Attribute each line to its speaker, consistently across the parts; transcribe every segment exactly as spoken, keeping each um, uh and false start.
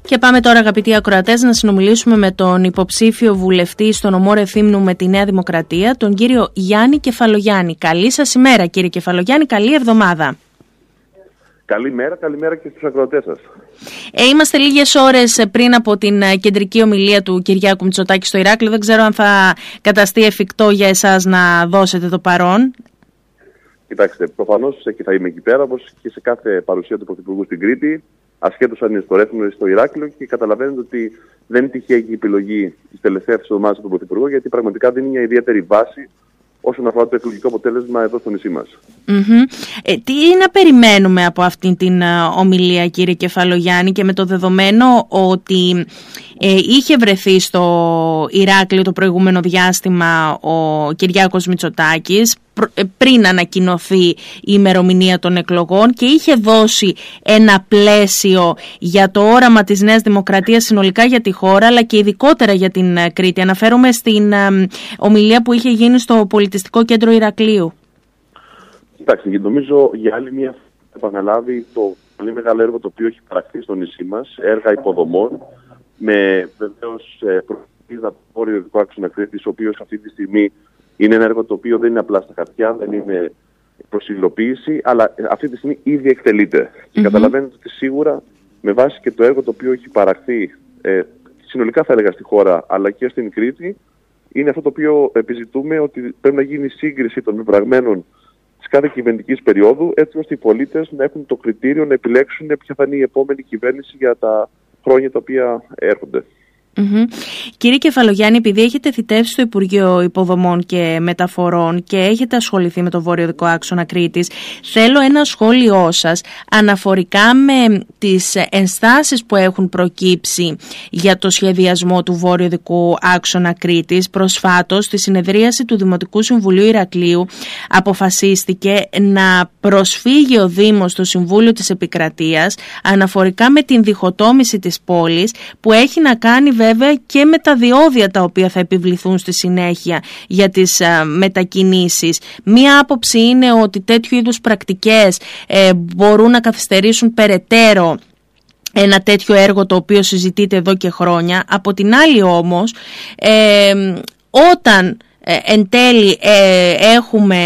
Speaker 1: Και πάμε τώρα, αγαπητοί ακροατές, να συνομιλήσουμε με τον υποψήφιο βουλευτή στο νομό Ρεθύμνου με τη Νέα Δημοκρατία, τον κύριο Γιάννη Κεφαλογιάννη. Καλή σας ημέρα, κύριε Κεφαλογιάννη, καλή εβδομάδα.
Speaker 2: Καλημέρα, καλημέρα και στους ακροατές σας.
Speaker 1: Ε, είμαστε λίγες ώρες πριν από την κεντρική ομιλία του Κυριάκου Μητσοτάκη στο Ηράκλειο. Δεν ξέρω αν θα καταστεί εφικτό για εσάς να δώσετε το παρόν.
Speaker 2: Κοιτάξτε, προφανώς και θα είμαι εκεί πέρα, όπως και σε κάθε παρουσία του Πρωθυπουργού στην Κρήτη, ασχέτως αν είναι στο Ρέθυμνο ή στο Ηράκλειο, και καταλαβαίνετε ότι δεν είναι τυχαία η επιλογή της τελευταίας εβδομάδας του Πρωθυπουργού, γιατί πραγματικά δίνει μια ιδιαίτερη βάση όσον αφορά το εκλογικό αποτέλεσμα εδώ στο νησί μας.
Speaker 1: Mm-hmm. Ε, τι να περιμένουμε από αυτήν την uh, ομιλία, κύριε Κεφαλογιάννη, και με το δεδομένο ότι ε, είχε βρεθεί στο Ηράκλειο το προηγούμενο διάστημα ο Κυριάκος Μητσοτάκης πριν ανακοινωθεί η ημερομηνία των εκλογών και είχε δώσει ένα πλαίσιο για το όραμα της Νέας Δημοκρατίας συνολικά για τη χώρα, αλλά και ειδικότερα για την Κρήτη. Αναφέρομαι στην ομιλία που είχε γίνει στο Πολιτιστικό Κέντρο Ηρακλείου.
Speaker 2: Κοιτάξτε, νομίζω για άλλη μια επαναλάβει το πολύ μεγάλο έργο το οποίο έχει παραχθεί στο νησί μας, έργα υποδομών, με βεβαίως προκλήσεις από το βόρειο δικό άξονα Κρήτης, ο οποίος αυτή τη στιγμή είναι ένα έργο το οποίο δεν είναι απλά στα χαρτιά, δεν είναι προς υλοποίηση, αλλά αυτή τη στιγμή ήδη εκτελείται. Mm-hmm. Και καταλαβαίνετε ότι σίγουρα με βάση και το έργο το οποίο έχει παραχθεί ε, συνολικά θα έλεγα στη χώρα, αλλά και στην Κρήτη, είναι αυτό το οποίο επιζητούμε, ότι πρέπει να γίνει σύγκριση των πεπραγμένων της κάθε κυβερνητικής περίοδου, έτσι ώστε οι πολίτες να έχουν το κριτήριο να επιλέξουν ποια θα είναι η επόμενη κυβέρνηση για τα χρόνια τα οποία έρχονται.
Speaker 1: Mm-hmm. Κύριε Κεφαλογιάννη, επειδή έχετε θητεύσει στο Υπουργείο Υποδομών και Μεταφορών και έχετε ασχοληθεί με το βόρειο δικό άξονα Κρήτης, θέλω ένα σχόλιο σας αναφορικά με τις ενστάσεις που έχουν προκύψει για το σχεδιασμό του βόρειο δικού άξονα Κρήτης. Προσφάτως, στη συνεδρίαση του Δημοτικού Συμβουλίου Ηρακλείου, αποφασίστηκε να προσφύγει ο Δήμος στο Συμβούλιο της Επικρατείας αναφορικά με την διχοτόμηση της πόλης, που έχει να κάνει βέβαια και με τα διόδια τα οποία θα επιβληθούν στη συνέχεια για τις α, μετακινήσεις. Μία άποψη είναι ότι τέτοιου είδους πρακτικές ε, μπορούν να καθυστερήσουν περαιτέρω ένα τέτοιο έργο το οποίο συζητείται εδώ και χρόνια. Από την άλλη όμως, ε, όταν Ε, εν τέλει, ε, έχουμε,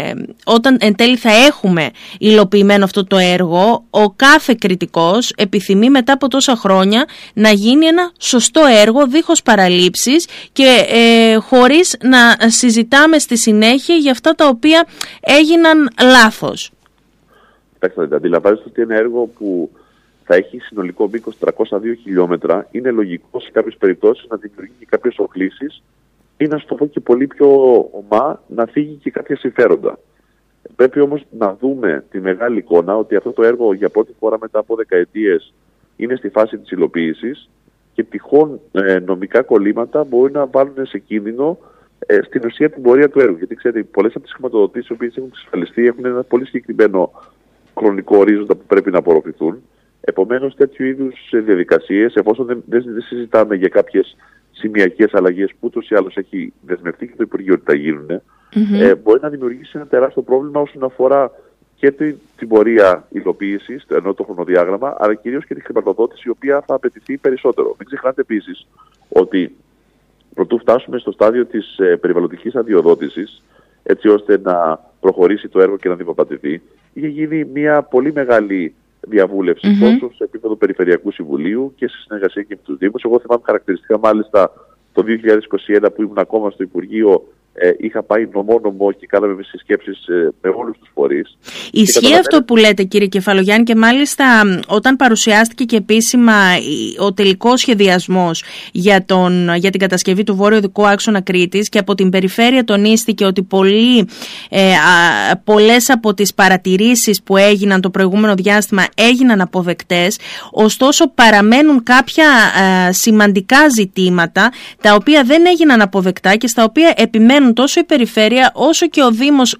Speaker 1: όταν εν τέλει θα έχουμε υλοποιημένο αυτό το έργο, ο κάθε κριτικός επιθυμεί μετά από τόσα χρόνια να γίνει ένα σωστό έργο, δίχως παραλήψεις και ε, χωρίς να συζητάμε στη συνέχεια για αυτά τα οποία έγιναν λάθος.
Speaker 2: Κοιτάξτε, αντιλαμβάνεστε ότι ένα έργο που θα έχει συνολικό μήκος τριακόσια δύο χιλιόμετρα, είναι λογικό σε κάποιες περιπτώσεις να δημιουργεί και κάποιες οχλήσεις ή, να σου το πω και πολύ πιο ομά, να φύγει και κάποια συμφέροντα. Πρέπει όμως να δούμε τη μεγάλη εικόνα, ότι αυτό το έργο για πρώτη φορά μετά από δεκαετίες είναι στη φάση της υλοποίησης και τυχόν ε, νομικά κολλήματα μπορεί να βάλουν σε κίνδυνο ε, στην ουσία την πορεία του έργου. Γιατί ξέρετε, πολλές από τις χρηματοδοτήσεις οι οποίες έχουν εξασφαλιστεί έχουν ένα πολύ συγκεκριμένο χρονικό ορίζοντα που πρέπει να απορροφηθούν. Επομένως, τέτοιου είδους διαδικασίες, εφόσον δεν, δεν, δεν συζητάμε για κάποιες σημειακές αλλαγές που ούτως ή άλλως έχει δεσμευτεί και το Υπουργείο ότι θα γίνουν, mm-hmm. ε, μπορεί να δημιουργήσει ένα τεράστιο πρόβλημα όσον αφορά και την, την πορεία υλοποίησης, ενώ το χρονοδιάγραμμα, αλλά κυρίως και τη χρηματοδότηση, η οποία θα απαιτηθεί περισσότερο. Μην ξεχνάτε επίσης ότι προτού φτάσουμε στο στάδιο της ε, περιβαλλοντικής αδειοδότησης, έτσι ώστε να προχωρήσει το έργο και να διπαπατηθεί, είχε γίνει μια πολύ μεγάλη διαβούλευση mm-hmm. τόσο σε επίπεδο Περιφερειακού Συμβουλίου και σε συνεργασία και με τους Δήμους. Εγώ θυμάμαι χαρακτηριστικά μάλιστα το δύο χιλιάδες είκοσι ένα που ήμουν ακόμα στο Υπουργείο, ε, είχα πάει νομό-νομό και κάναμε συσκέψεις ε, με όλους τους φορείς.
Speaker 1: Ισχύει καταλαβαίνετε... αυτό που λέτε, κύριε Κεφαλογιάννη, και μάλιστα όταν παρουσιάστηκε και επίσημα ο τελικός σχεδιασμός για, τον, για την κατασκευή του βόρειο δικού άξονα Κρήτης, και από την περιφέρεια τονίστηκε ότι πολλοί, ε, α, πολλές από τις παρατηρήσεις που έγιναν το προηγούμενο διάστημα έγιναν αποδεκτές, ωστόσο παραμένουν κάποια α, σημαντικά ζητήματα τα οποία δεν έγιναν αποδεκτά και στα οποία επιμένουν τόσο η περιφέρεια όσο και ο Δήμος,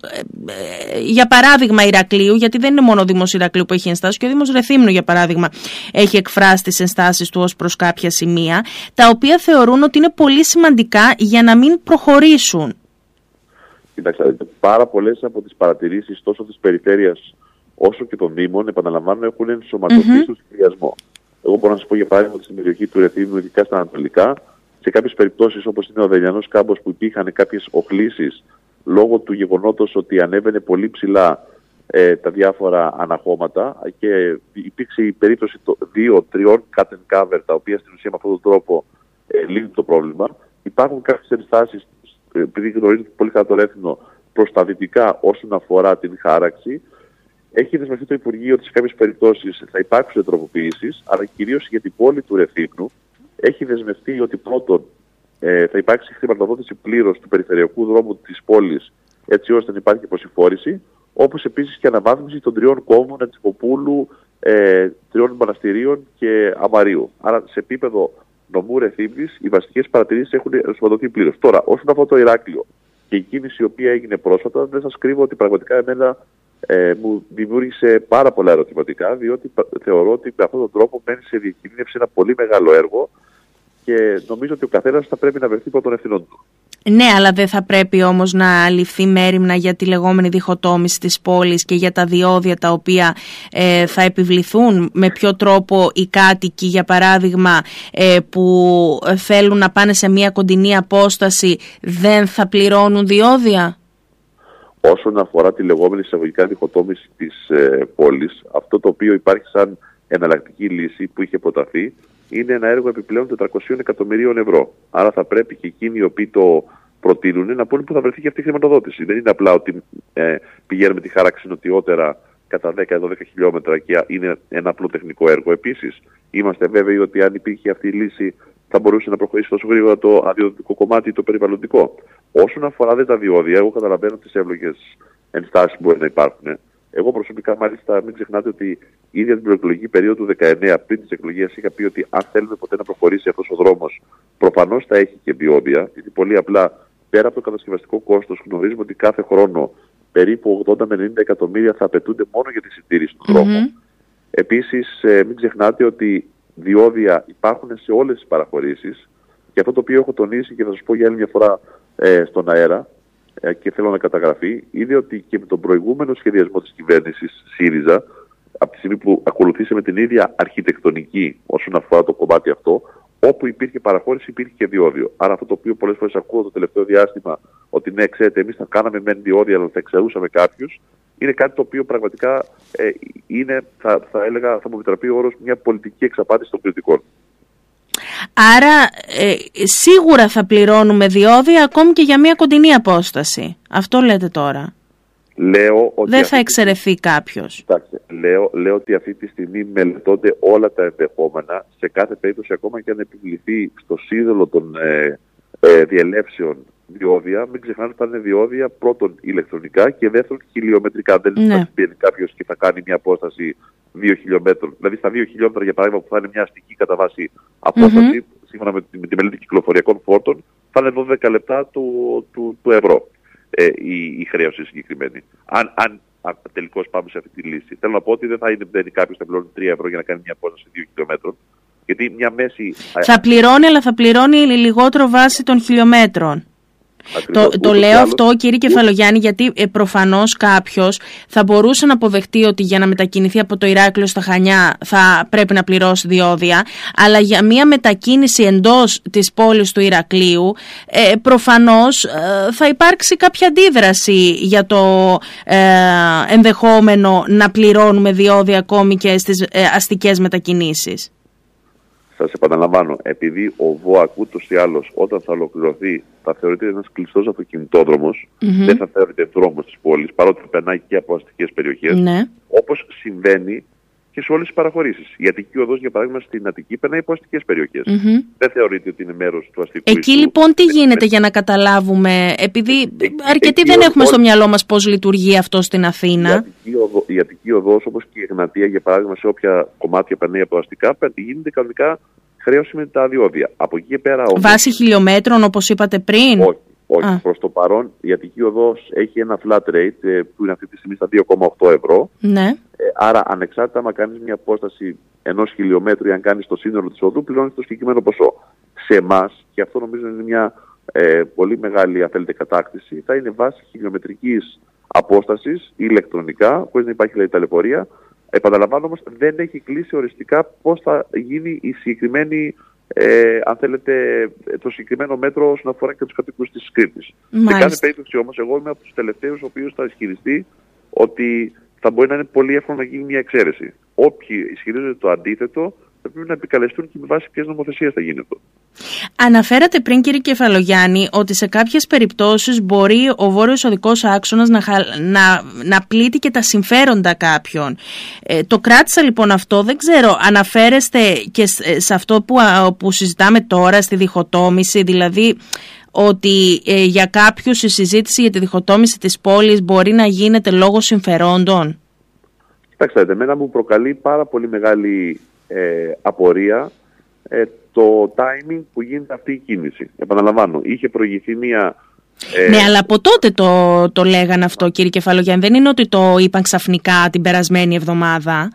Speaker 1: για παράδειγμα Ηρακλείου, γιατί δεν είναι μόνο ο Δήμος Ηρακλείου που έχει ενστάσεις, και ο Δήμος Ρεθύμνου για παράδειγμα έχει εκφράσει τις ενστάσεις του ως προς κάποια σημεία, τα οποία θεωρούν ότι είναι πολύ σημαντικά για να μην προχωρήσουν.
Speaker 2: Κοιτάξτε, πάρα πολλές από τις παρατηρήσεις τόσο της περιφέρειας όσο και των Δήμων, επαναλαμβάνω, έχουν ενσωματωθεί mm-hmm. στο σχεδιασμό. Εγώ μπορώ να σας πω για παράδειγμα ότι στην περιοχή του Ρεθύμνου, ειδικά στα ανατολικά, σε κάποιες περιπτώσεις όπως είναι ο Δελιανός κάμπος που υπήρχαν κάποιες οχλήσεις λόγω του γεγονότος ότι ανέβαινε πολύ ψηλά ε, τα διάφορα αναχώματα και υπήρξε η περίπτωση δύο τριών cut and cover, τα οποία στην ουσία με αυτόν τον τρόπο ε, λύνουν το πρόβλημα. Υπάρχουν κάποιες ενστάσεις, επειδή γνωρίζετε πολύ καλά το Ρέθυμνο, προς τα δυτικά όσον αφορά την χάραξη. Έχει δεσμευτεί το Υπουργείο ότι σε κάποιες περιπτώσεις θα υπάρξουν τροποποιήσεις, αλλά κυρίως για την πόλη του Ρεθύμνου έχει δεσμευτεί ότι πρώτον ε, θα υπάρξει χρηματοδότηση πλήρως του περιφερειακού δρόμου της πόλης, έτσι ώστε να υπάρχει προσυμφόρηση, όπως επίσης και αναβάθμιση των τριών κόμβων Ατσικοπούλου, ε, τριών μοναστηρίων και Αμαρίου. Άρα σε επίπεδο νομού Ρεθύμνης οι βασικές παρατηρήσεις έχουν ενσωματωθεί πλήρως. Τώρα, όσον αφορά το Ηράκλειο και η κίνηση η οποία έγινε πρόσφατα, δεν σας κρύβω ότι πραγματικά εμένα ε, μου δημιούργησε πάρα πολλά ερωτηματικά, διότι θεωρώ ότι με αυτόν τον τρόπο μένει σε διακινδύνευση ένα πολύ μεγάλο έργο και νομίζω ότι ο καθένας θα πρέπει να βρεθεί από τον ευθυνών του.
Speaker 1: Ναι, αλλά δεν θα πρέπει όμως να ληφθεί μέριμνα για τη λεγόμενη διχοτόμηση της πόλης και για τα διόδια τα οποία ε, θα επιβληθούν? Με ποιο τρόπο οι κάτοικοι, για παράδειγμα, ε, που θέλουν να πάνε σε μια κοντινή απόσταση δεν θα πληρώνουν διόδια?
Speaker 2: Όσον αφορά τη λεγόμενη εισαγωγικά διχοτόμηση της ε, πόλης, αυτό το οποίο υπάρχει σαν εναλλακτική λύση που είχε προταθεί είναι ένα έργο επιπλέον τετρακόσια εκατομμυρίων ευρώ. Άρα θα πρέπει και εκείνοι οι οποίοι το προτείνουν να πούνε που θα βρεθεί και αυτή η χρηματοδότηση. Δεν είναι απλά ότι ε, πηγαίνουμε τη χάραξη νοτιότερα κατά δέκα με δώδεκα χιλιόμετρα και είναι ένα απλό τεχνικό έργο. Επίσης, είμαστε βέβαιοι ότι αν υπήρχε αυτή η λύση θα μπορούσε να προχωρήσει τόσο γρήγορα το αδειοδοτικό κομμάτι, το περιβαλλοντικό. Όσον αφορά δε τα διόδια, εγώ καταλαβαίνω τις εύλογες ενστάσεις που μπορεί να υπάρχουν. Εγώ προσωπικά, μάλιστα, μην ξεχνάτε ότι ήδη από την προεκλογική περίοδο του δεκαεννέα, πριν τις εκλογές, είχα πει ότι αν θέλουμε ποτέ να προχωρήσει αυτός ο δρόμος, προφανώς θα έχει και διόδια, γιατί πολύ απλά πέρα από το κατασκευαστικό κόστος, γνωρίζουμε ότι κάθε χρόνο περίπου ογδόντα με ενενήντα εκατομμύρια θα απαιτούνται μόνο για τη συντήρηση του δρόμου. Mm-hmm. Επίσης, ε, μην ξεχνάτε ότι διόδια υπάρχουν σε όλες τις παραχωρήσεις και αυτό το οποίο έχω τονίσει και θα σας πω για άλλη μια φορά ε, στον αέρα, και θέλω να καταγραφεί, είναι ότι και με τον προηγούμενο σχεδιασμό της κυβέρνησης ΣΥΡΙΖΑ, από τη στιγμή που ακολουθήσαμε την ίδια αρχιτεκτονική όσον αφορά το κομμάτι αυτό, όπου υπήρχε παραχώρηση υπήρχε και διόδιο. Άρα αυτό το οποίο πολλές φορές ακούω το τελευταίο διάστημα, ότι ναι, ξέρετε, εμείς θα κάναμε μεν διόδια, αλλά θα εξαιρούσαμε κάποιους, είναι κάτι το οποίο πραγματικά ε, είναι, θα, θα έλεγα, θα μου επιτραπεί ο όρος, μια πολιτική εξαπάτηση των κριτικών.
Speaker 1: Άρα ε, σίγουρα θα πληρώνουμε διόδια ακόμη και για μια κοντινή απόσταση. Αυτό λέτε τώρα?
Speaker 2: Λέω ότι
Speaker 1: δεν θα εξαιρεθεί κάποιος.
Speaker 2: Κοιτάξτε, λέω, λέω ότι αυτή τη στιγμή μελετώνται όλα τα ενδεχόμενα. Σε κάθε περίπτωση, ακόμα και αν επιβληθεί στο σύνολο των ε, ε, διελεύσεων διόδια, μην ξεχνάτε ότι θα είναι διόδια πρώτον ηλεκτρονικά και δεύτερον χιλιομετρικά. Δεν ναι. θα πηγαίνει κάποιος και θα κάνει μια απόσταση δύο χιλιόμετρων. Δηλαδή στα δύο χιλιόμετρα, για παράδειγμα, που θα είναι μια αστική κατά βάση απόσταση, mm-hmm. σύμφωνα με τη, με τη μελέτη κυκλοφοριακών φόρτων, θα είναι δώδεκα λεπτά του, του, του ευρώ ε, η, η χρέωση συγκεκριμένη. Αν, αν, αν τελικώς πάμε σε αυτή τη λύση. Θέλω να πω ότι δεν θα είναι κάποιος θα πληρώνει τρία ευρώ για να κάνει μια απόσταση δύο χιλιόμετρων. Γιατί μια μέση.
Speaker 1: Θα πληρώνει, αλλά θα πληρώνει λιγότερο βάση των χιλιόμετρων. Ακριβώς, το το λέω άλλος, αυτό, κύριε Κεφαλογιάννη, γιατί ε, προφανώς κάποιος θα μπορούσε να αποδεχτεί ότι για να μετακινηθεί από το Ηράκλειο στα Χανιά θα πρέπει να πληρώσει διόδια, αλλά για μια μετακίνηση εντός της πόλης του Ηρακλείου ε, προφανώς ε, θα υπάρξει κάποια αντίδραση για το ε, ενδεχόμενο να πληρώνουμε διόδια ακόμη και στις ε, αστικές μετακινήσεις.
Speaker 2: Σας επαναλαμβάνω, επειδή ο ΒΟΑΚ ούτως ή άλλως όταν θα ολοκληρωθεί θα θεωρείται ένας κλειστός αυτοκινητόδρομος, mm-hmm. δεν θα θεωρείται δρόμος της πόλης, παρότι θα περνάει και από αστικές περιοχές,
Speaker 1: ναι.
Speaker 2: όπως συμβαίνει και σε όλες τις παραχωρήσεις. Η Αττική Οδός, για παράδειγμα, στην Αττική περνάει από αστικές περιοχές.
Speaker 1: Mm-hmm.
Speaker 2: Δεν θεωρείται ότι είναι μέρος του αστικού.
Speaker 1: Εκεί ιστού. Λοιπόν τι γίνεται για να καταλάβουμε, επειδή ε, αρκετοί ε, δεν οδός, έχουμε στο μυαλό μας πώς λειτουργεί αυτό στην Αθήνα.
Speaker 2: Η Αττική, Οδό, η Αττική Οδός, όπως και η Εγνατία, για παράδειγμα, σε όποια κομμάτια περνάει από αστικά, γίνεται κανονικά χρέωση με τα διόδια. Από εκεί και πέρα. Όμως,
Speaker 1: βάση χιλιόμετρων, όπως είπατε πριν.
Speaker 2: Όχι, όχι. Προς το παρόν η Αττική Οδός έχει ένα flat rate ε, που είναι αυτή τη στιγμή στα δύο κόμμα οκτώ ευρώ.
Speaker 1: Ναι.
Speaker 2: Ε, άρα, ανεξάρτητα άμα κάνεις μια απόσταση ενός χιλιόμετρου ή αν κάνεις το σύνολο της οδού, πληρώνεις το συγκεκριμένο ποσό. Σε εμάς, και αυτό νομίζω είναι μια ε, πολύ μεγάλη, αν θέλετε, κατάκτηση, θα είναι βάση χιλιομετρικής απόστασης ηλεκτρονικά, χωρίς να υπάρχει δηλαδή ταλαιπωρία, Επαναλαμβάνω όμως, δεν έχει κλείσει οριστικά πώς θα γίνει η συγκεκριμένη, ε, αν θέλετε, το συγκεκριμένο μέτρο όσον αφορά και τους κατοίκους της Κρήτης. Σε κάθε περίπτωση όμως, εγώ είμαι από τους τελευταίους ο οποίος θα ισχυριστεί ότι θα μπορεί να είναι πολύ εύκολο να γίνει μια εξαίρεση. Όποιοι ισχυρίζονται το αντίθετο θα πρέπει να επικαλεστούν και με βάση ποιες νομοθεσίες θα γίνεται.
Speaker 1: Αναφέρατε πριν, κύριε Κεφαλογιάννη, ότι σε κάποιες περιπτώσεις μπορεί ο βόρειος οδικός άξονας να, να, να πλήττει και τα συμφέροντα κάποιων. Ε, το κράτησα λοιπόν αυτό, δεν ξέρω, αναφέρεστε και σε αυτό που, που συζητάμε τώρα, στη διχοτόμηση, δηλαδή ότι ε, για κάποιους η συζήτηση για τη διχοτόμηση της πόλης μπορεί να γίνεται λόγω συμφερόντων.
Speaker 2: Κοιτάξτε, εμένα μου προκαλεί πάρα πολύ μεγάλη ε, απορία ε, το timing που γίνεται αυτή η κίνηση. Επαναλαμβάνω, είχε προηγηθεί μια... Ε...
Speaker 1: Ναι, αλλά από τότε το, το λέγανε αυτό, κύριε Κεφαλογιάννη. Δεν είναι ότι το είπαν ξαφνικά την περασμένη εβδομάδα.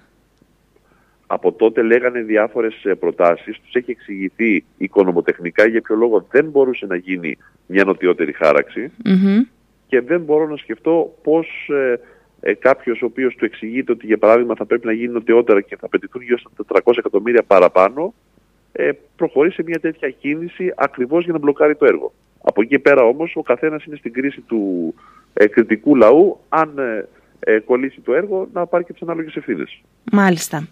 Speaker 2: Από τότε λέγανε διάφορες προτάσεις, τους έχει εξηγηθεί οικονομοτεχνικά για ποιο λόγο δεν μπορούσε να γίνει μια νοτιότερη χάραξη
Speaker 1: Mm-hmm.
Speaker 2: και δεν μπορώ να σκεφτώ πώς ε, ε, κάποιος ο οποίος του εξηγείται ότι για παράδειγμα θα πρέπει να γίνει νοτιότερα και θα απαιτηθούν γύρω στα τετρακόσια εκατομμύρια παραπάνω, ε, προχωρεί σε μια τέτοια κίνηση ακριβώς για να μπλοκάρει το έργο. Από εκεί πέρα όμως ο καθένας είναι στην κρίση του ε, κριτικού λαού, αν ε, ε, κολλήσει το έργο, να πάρει και τις ανάλογες ευθύνες.
Speaker 1: Μάλιστα.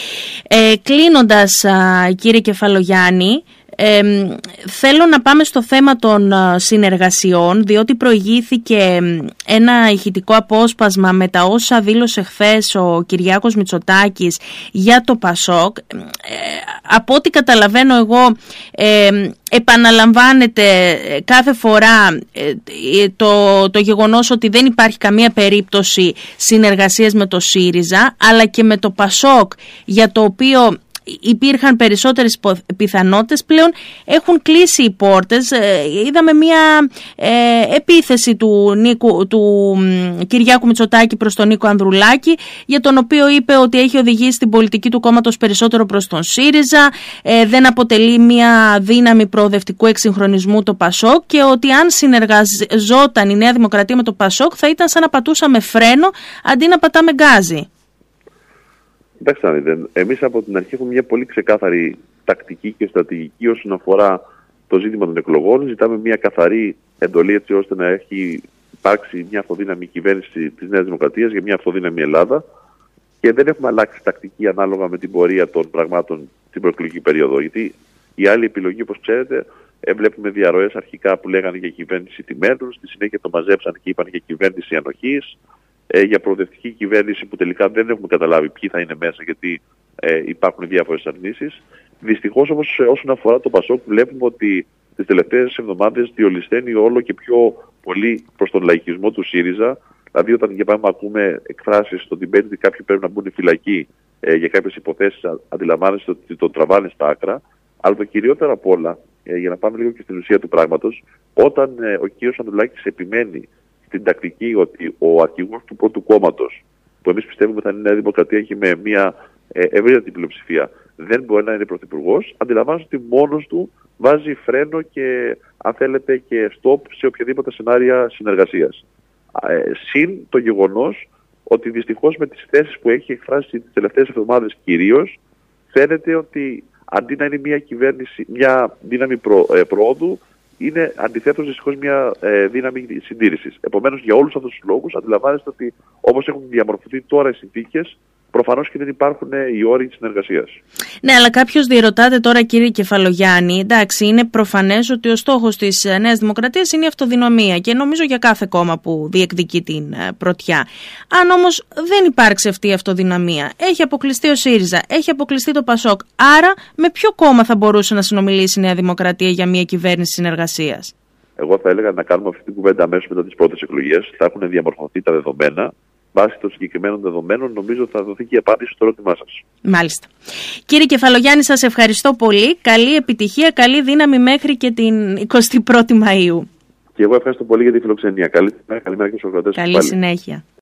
Speaker 1: Ε, κλείνοντας, α, κύριε Κεφαλογιάννη, ε, θέλω να πάμε στο θέμα των α, συνεργασιών, διότι προηγήθηκε ένα ηχητικό απόσπασμα με τα όσα δήλωσε χθες ο Κυριάκος Μητσοτάκης για το Πασόκ. Ε, από ό,τι καταλαβαίνω εγώ, ε, επαναλαμβάνεται κάθε φορά ε, το, το γεγονός ότι δεν υπάρχει καμία περίπτωση συνεργασίας με το ΣΥΡΙΖΑ, αλλά και με το Πασόκ, για το οποίο υπήρχαν περισσότερες πιθανότητες, πλέον έχουν κλείσει οι πόρτες. Είδαμε μια ε, επίθεση του, Νίκου, του Κυριάκου Μητσοτάκη προς τον Νίκο Ανδρουλάκη, για τον οποίο είπε ότι έχει οδηγήσει την πολιτική του κόμματος περισσότερο προς τον ΣΥΡΙΖΑ, ε, δεν αποτελεί μια δύναμη προοδευτικού εξυγχρονισμού το Πασόκ και ότι αν συνεργαζόταν η Νέα Δημοκρατία με το Πασόκ θα ήταν σαν να πατούσαμε φρένο αντί να πατάμε γκάζι.
Speaker 2: Κοιτάξτε, εμείς από την αρχή έχουμε μια πολύ ξεκάθαρη τακτική και στρατηγική όσον αφορά το ζήτημα των εκλογών. Ζητάμε μια καθαρή εντολή έτσι ώστε να έχει υπάρξει μια αυτοδύναμη κυβέρνηση της Νέας Δημοκρατίας για μια αυτοδύναμη Ελλάδα και δεν έχουμε αλλάξει τακτική ανάλογα με την πορεία των πραγμάτων την προεκλογική περίοδο. Γιατί η άλλη επιλογή, όπως ξέρετε, βλέπουμε διαρροές αρχικά που λέγανε για κυβέρνηση τιμένων, στη συνέχεια το μαζέψαν και είπαν για κυβέρνηση ανοχής. Ε, για προοδευτική κυβέρνηση που τελικά δεν έχουμε καταλάβει ποιοι θα είναι μέσα, γιατί ε, υπάρχουν διάφορες αρνήσεις. Δυστυχώς όμως όσον αφορά το Πασόκ βλέπουμε ότι τις τελευταίες εβδομάδες διολυσθένει όλο και πιο πολύ προς τον λαϊκισμό του ΣΥΡΙΖΑ. Δηλαδή όταν για πάμε ακούμε εκφράσεις στο debate ότι κάποιοι πρέπει να μπουν φυλακοί ε, για κάποιες υποθέσεις, αντιλαμβάνεστε ότι το τραβάνε στα άκρα. Αλλά το κυριότερο απ' όλα, ε, για να πάμε λίγο και στην ουσία του πράγματος, όταν ε, ο κ. Ανδρουλάκης επιμένει στην τακτική ότι ο αρχηγός του πρώτου κόμματος, που εμείς πιστεύουμε θα είναι η Νέα Δημοκρατία και με μια ε, ευρύτερη πλειοψηφία, δεν μπορεί να είναι πρωθυπουργός, αντιλαμβάνεστε ότι μόνος του βάζει φρένο και, αν θέλετε, και stop σε οποιαδήποτε σενάρια συνεργασίας. Ε, συν το γεγονός ότι δυστυχώς με τις θέσεις που έχει εκφράσει τις τελευταίες εβδομάδες κυρίως, φαίνεται ότι αντί να είναι μια κυβέρνηση, μια δύναμη προ, ε, προόδου, είναι αντιθέτως δυστυχώς μια ε, δύναμη συντήρησης. Επομένως, για όλους αυτούς τους λόγους αντιλαμβάνεστε ότι όπως έχουν διαμορφωθεί τώρα οι συνθήκες, προφανώς και δεν υπάρχουν ε, οι όροι της συνεργασίας.
Speaker 1: Ναι, αλλά κάποιος διερωτάται τώρα, κύριε Κεφαλογιάννη, εντάξει, είναι προφανές ότι ο στόχος της Νέας Δημοκρατίας είναι η αυτοδυναμία και νομίζω για κάθε κόμμα που διεκδικεί την πρωτιά. Αν όμως δεν υπάρξει αυτή η αυτοδυναμία, έχει αποκλειστεί ο ΣΥΡΙΖΑ, έχει αποκλειστεί το Πασόκ, άρα με ποιο κόμμα θα μπορούσε να συνομιλήσει η Νέα Δημοκρατία για μια κυβέρνηση συνεργασίας?
Speaker 2: Εγώ θα έλεγα να κάνουμε αυτή την κουβέντα αμέσως μετά τις πρώτες εκλογές. Θα έχουν διαμορφωθεί τα δεδομένα. Βάσει των συγκεκριμένων δεδομένων, νομίζω θα δοθεί και η απάντηση στο ερώτημά σας.
Speaker 1: Μάλιστα. Κύριε Κεφαλογιάννη, σας ευχαριστώ πολύ. Καλή επιτυχία, καλή δύναμη μέχρι και την εικοστή πρώτη Μαΐου.
Speaker 2: Και εγώ ευχαριστώ πολύ για τη φιλοξενία. Καλή, καλή μέρα και στους ακροατές.
Speaker 1: Καλή συνέχεια.